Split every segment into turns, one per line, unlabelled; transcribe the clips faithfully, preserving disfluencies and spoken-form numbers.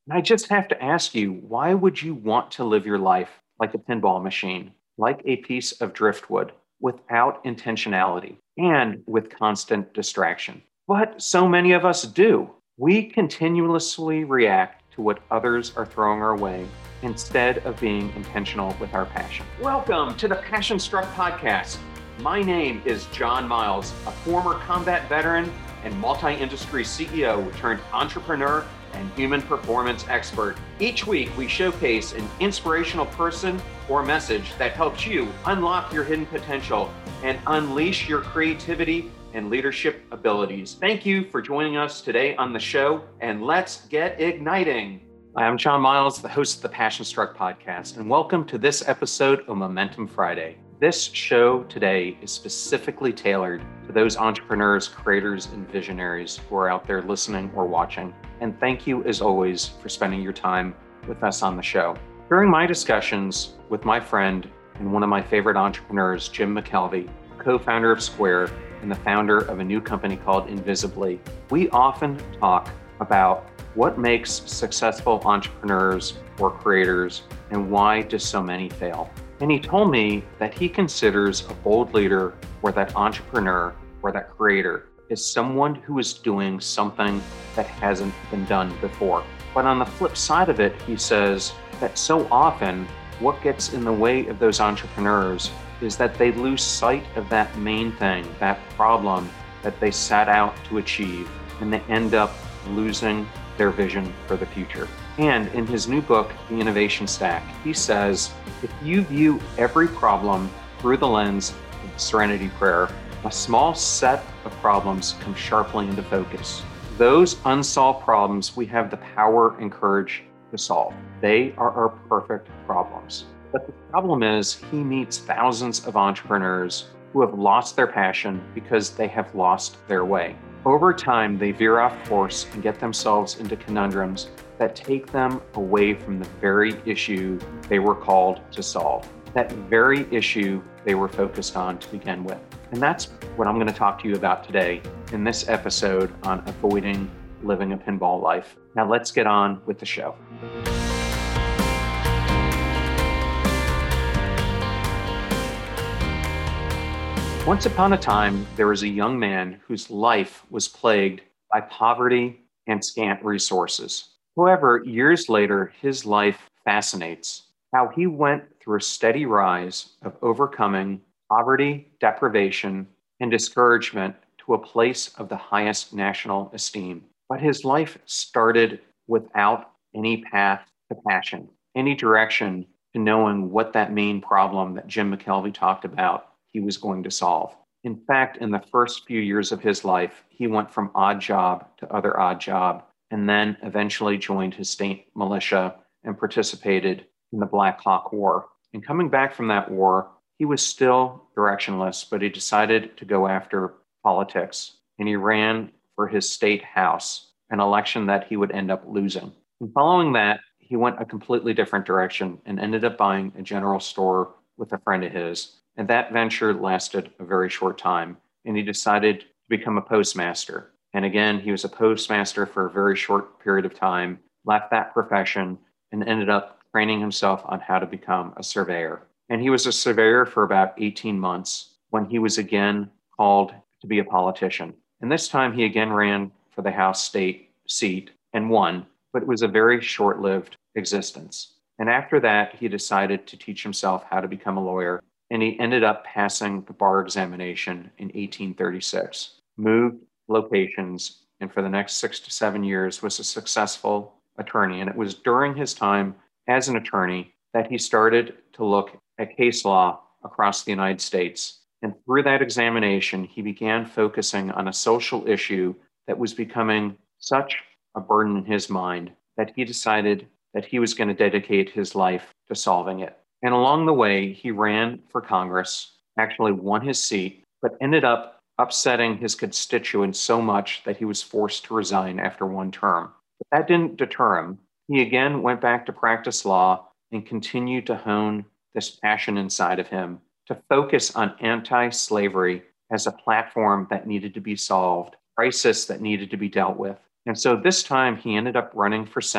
And I just have to ask you, why would you want to live your life like a pinball machine, like a piece of driftwood, without intentionality and with constant distraction? But so many of us do. We continuously react to what others are throwing our way instead of being intentional with our passion. Welcome to the Passion Struck Podcast. My name is John Miles, a former combat veteran and multi-industry C E O turned entrepreneur and human performance expert. Each week, we showcase an inspirational person or message that helps you unlock your hidden potential and unleash your creativity and leadership abilities. Thank you for joining us today on the show, and let's get igniting. I'm John Miles, the host of the Passion Struck Podcast, and welcome to this episode of Momentum Friday. This show today is specifically tailored to those entrepreneurs, creators, and visionaries who are out there listening or watching. And thank you, as always, for spending your time with us on the show. During my discussions with my friend and one of my favorite entrepreneurs, Jim McKelvey, co-founder of Square and the founder of a new company called Invisibly, we often talk about what makes successful entrepreneurs or creators and why do so many fail. And he told me that he considers a bold leader or that entrepreneur or that creator is someone who is doing something that hasn't been done before. But on the flip side of it, he says that so often what gets in the way of those entrepreneurs is that they lose sight of that main thing, that problem that they set out to achieve, and they end up losing their vision for the future. And in his new book, The Innovation Stack, he says, if you view every problem through the lens of the Serenity Prayer, a small set of problems come sharply into focus. Those unsolved problems we have the power and courage to solve. They are our perfect problems. But the problem is he meets thousands of entrepreneurs who have lost their passion because they have lost their way. Over time, they veer off course and get themselves into conundrums that take them away from the very issue they were called to solve, that very issue they were focused on to begin with. And that's what I'm going to talk to you about today in this episode on avoiding living a pinball life. Now let's get on with the show. Once upon a time, there was a young man whose life was plagued by poverty and scant resources. However, years later, his life fascinates how he went through a steady rise of overcoming poverty, deprivation, and discouragement to a place of the highest national esteem. But his life started without any path to passion, any direction to knowing what that main problem that Jim McKelvey talked about he was going to solve. In fact, in the first few years of his life, he went from odd job to other odd job, and then eventually joined his state militia and participated in the Black Hawk War. And coming back from that war, he was still directionless, but he decided to go after politics, and he ran for his state house, an election that he would end up losing. And following that, he went a completely different direction and ended up buying a general store with a friend of his. And that venture lasted a very short time, and he decided to become a postmaster. And again, he was a postmaster for a very short period of time, left that profession, and ended up training himself on how to become a surveyor. And he was a surveyor for about eighteen months when he was again called to be a politician. And this time he again ran for the House state seat and won, but it was a very short-lived existence. And after that, he decided to teach himself how to become a lawyer. And he ended up passing the bar examination in eighteen thirty-six, moved locations, and for the next six to seven years was a successful attorney. And it was during his time as an attorney that he started to look at case law across the United States. And through that examination, he began focusing on a social issue that was becoming such a burden in his mind that he decided that he was going to dedicate his life to solving it. And along the way, he ran for Congress, actually won his seat, but ended up upsetting his constituents so much that he was forced to resign after one term. But that didn't deter him. He again went back to practice law and continued to hone this passion inside of him to focus on anti-slavery as a platform that needed to be solved, crisis that needed to be dealt with. And so this time he ended up running for Senate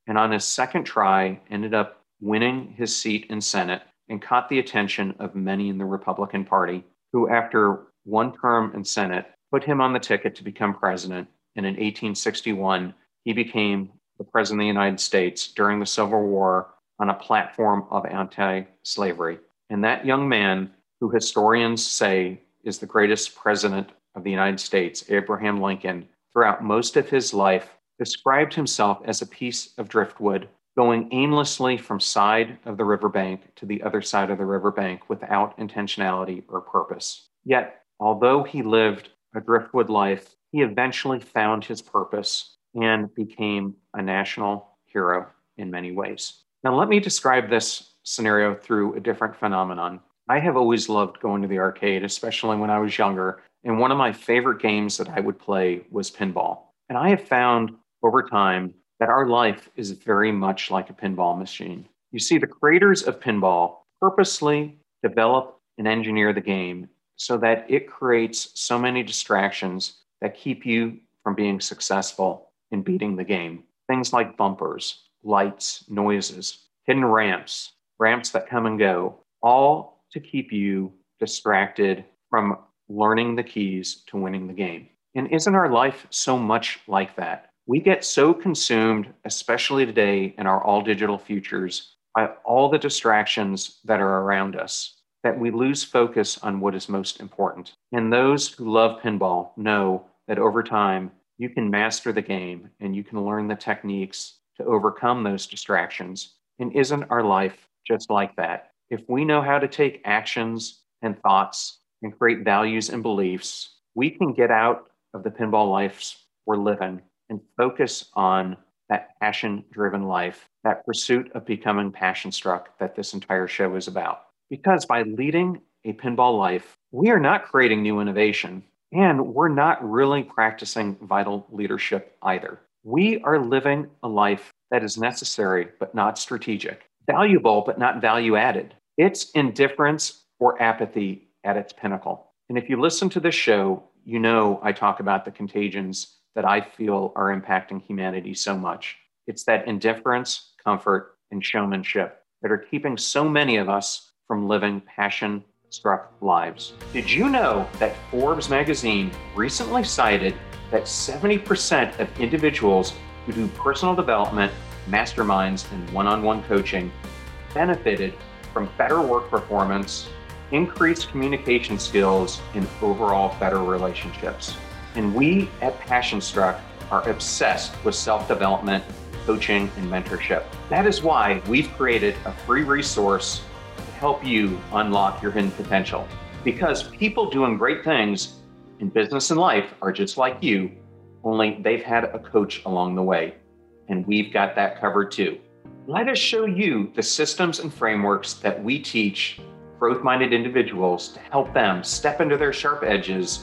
and on his second try ended up winning his seat in Senate and caught the attention of many in the Republican Party, who, after one term in Senate, put him on the ticket to become president. And in eighteen sixty-one, he became the president of the United States during the Civil War on a platform of anti-slavery. And that young man, who historians say is the greatest president of the United States, Abraham Lincoln, throughout most of his life, described himself as a piece of driftwood going aimlessly from side of the riverbank to the other side of the riverbank without intentionality or purpose. Yet, although he lived a driftwood life, he eventually found his purpose and became a national hero in many ways. Now, let me describe this scenario through a different phenomenon. I have always loved going to the arcade, especially when I was younger, and one of my favorite games that I would play was pinball. And I have found over time that our life is very much like a pinball machine. You see, the creators of pinball purposely develop and engineer the game so that it creates so many distractions that keep you from being successful in beating the game. Things like bumpers, lights, noises, hidden ramps, ramps that come and go, all to keep you distracted from learning the keys to winning the game. And isn't our life so much like that? We get so consumed, especially today in our all digital futures, by all the distractions that are around us, that we lose focus on what is most important. And those who love pinball know that over time, you can master the game and you can learn the techniques to overcome those distractions. And isn't our life just like that? If we know how to take actions and thoughts and create values and beliefs, we can get out of the pinball lives we're living and focus on that passion-driven life, that pursuit of becoming passion-struck that this entire show is about. Because by leading a pinball life, we are not creating new innovation, and we're not really practicing vital leadership either. We are living a life that is necessary but not strategic, valuable but not value-added. It's indifference or apathy at its pinnacle. And if you listen to this show, you know I talk about the contagions that I feel are impacting humanity so much. It's that indifference, comfort, and showmanship that are keeping so many of us from living passion-struck lives. Did you know that Forbes magazine recently cited that seventy percent of individuals who do personal development, masterminds, and one-on-one coaching benefited from better work performance, increased communication skills, and overall better relationships? And we at PassionStruck are obsessed with self-development, coaching, and mentorship. That is why we've created a free resource to help you unlock your hidden potential. Because people doing great things in business and life are just like you, only they've had a coach along the way. And we've got that covered too. Let us show you the systems and frameworks that we teach growth-minded individuals to help them step into their sharp edges,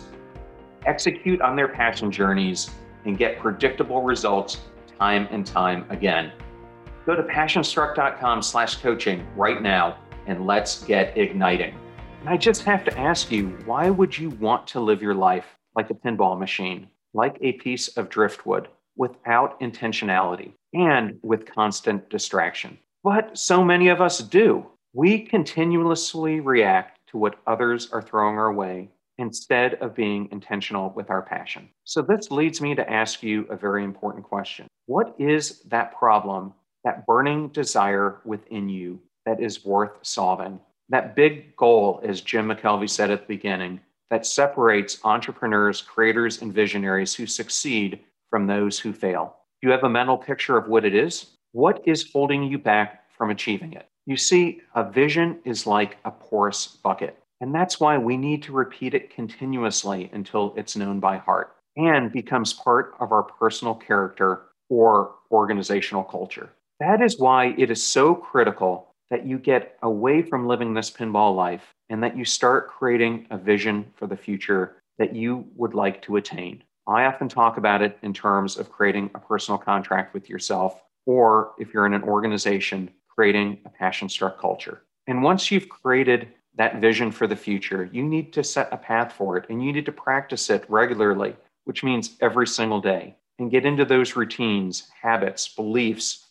execute on their passion journeys, and get predictable results time and time again. Go to passionstruck.com slash coaching right now and let's get igniting. And I just have to ask you, why would you want to live your life like a pinball machine, like a piece of driftwood, without intentionality and with constant distraction? But so many of us do. We continuously react to what others are throwing our way instead of being intentional with our passion. So this leads me to ask you a very important question. What is that problem, that burning desire within you that is worth solving? That big goal, as Jim McKelvey said at the beginning, that separates entrepreneurs, creators, and visionaries who succeed from those who fail. Do you have a mental picture of what it is? What is holding you back from achieving it? You see, a vision is like a porous bucket. And that's why we need to repeat it continuously until it's known by heart and becomes part of our personal character or organizational culture. That is why it is so critical that you get away from living this pinball life and that you start creating a vision for the future that you would like to attain. I often talk about it in terms of creating a personal contract with yourself, or if you're in an organization, creating a passion-struck culture. And once you've created that vision for the future, you need to set a path for it, and you need to practice it regularly, which means every single day, and get into those routines, habits, beliefs,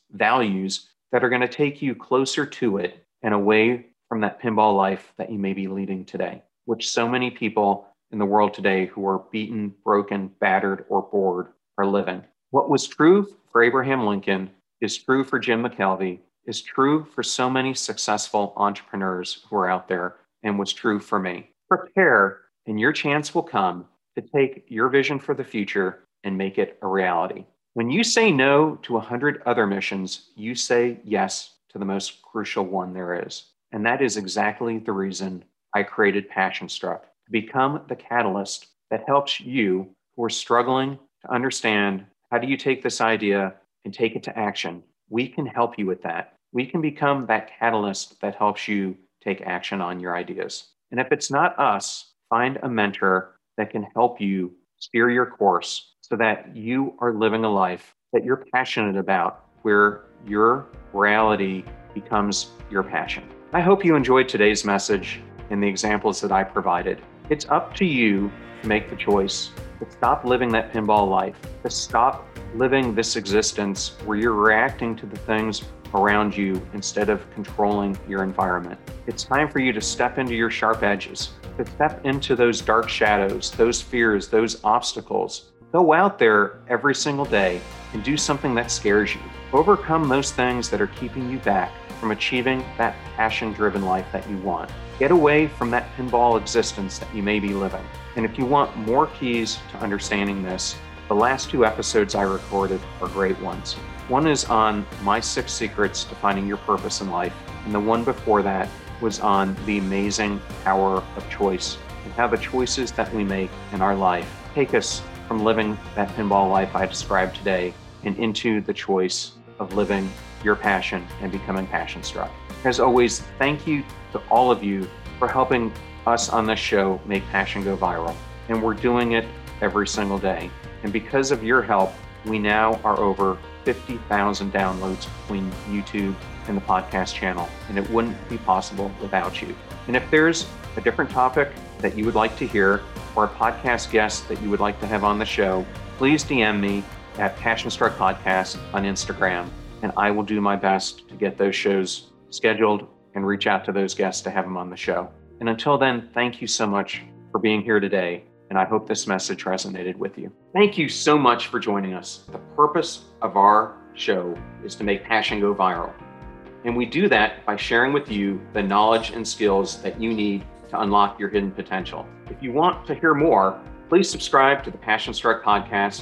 values that are going to take you closer to it and away from that pinball life that you may be leading today, which so many people in the world today who are beaten, broken, battered, or bored are living. What was true for Abraham Lincoln is true for Jim McKelvey, is true for so many successful entrepreneurs who are out there, and was true for me. Prepare, and your chance will come to take your vision for the future and make it a reality. When you say no to a hundred other missions, you say yes to the most crucial one there is. And that is exactly the reason I created Passion Struck, to become the catalyst that helps you who are struggling to understand how do you take this idea and take it to action. We can help you with that. We can become that catalyst that helps you take action on your ideas. And if it's not us, find a mentor that can help you steer your course so that you are living a life that you're passionate about, where your reality becomes your passion. I hope you enjoyed today's message and the examples that I provided. It's up to you to make the choice to stop living that pinball life, to stop living this existence where you're reacting to the things around you instead of controlling your environment. It's time for you to step into your sharp edges, to step into those dark shadows, those fears, those obstacles. Go out there every single day and do something that scares you. Overcome those things that are keeping you back from achieving that passion-driven life that you want. Get away from that pinball existence that you may be living. And if you want more keys to understanding this, the last two episodes I recorded are great ones. One is on my six secrets to finding your purpose in life, and the one before that was on the amazing power of choice and how the choices that we make in our life take us from living that pinball life I described today and into the choice of living your passion and becoming passion struck. As always, thank you to all of you for helping us on this show make passion go viral. And we're doing it every single day. And because of your help, we now are over fifty thousand downloads between YouTube and the podcast channel. And it wouldn't be possible without you. And if there's a different topic that you would like to hear or a podcast guest that you would like to have on the show, please D M me at Passion Struck Podcast on Instagram. And I will do my best to get those shows scheduled and reach out to those guests to have them on the show. And until then, thank you so much for being here today. And I hope this message resonated with you. Thank you so much for joining us. The purpose of our show is to make passion go viral. And we do that by sharing with you the knowledge and skills that you need to unlock your hidden potential. If you want to hear more, please subscribe to the Passion Struck Podcast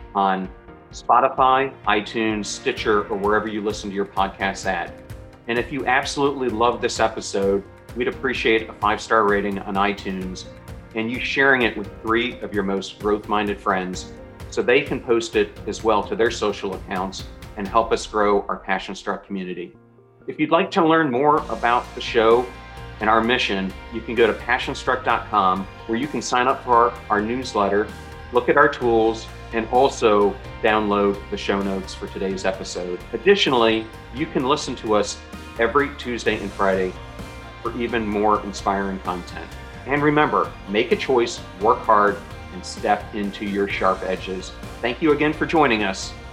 on Spotify, iTunes, Stitcher, or wherever you listen to your podcasts at. And if you absolutely love this episode, we'd appreciate a five-star rating on iTunes and you sharing it with three of your most growth-minded friends so they can post it as well to their social accounts and help us grow our Passion Struck community. If you'd like to learn more about the show and our mission, you can go to passion struck dot com where you can sign up for our, our newsletter, look at our tools, and also download the show notes for today's episode. Additionally, you can listen to us every Tuesday and Friday for even more inspiring content. And remember, make a choice, work hard, and step into your sharp edges. Thank you again for joining us.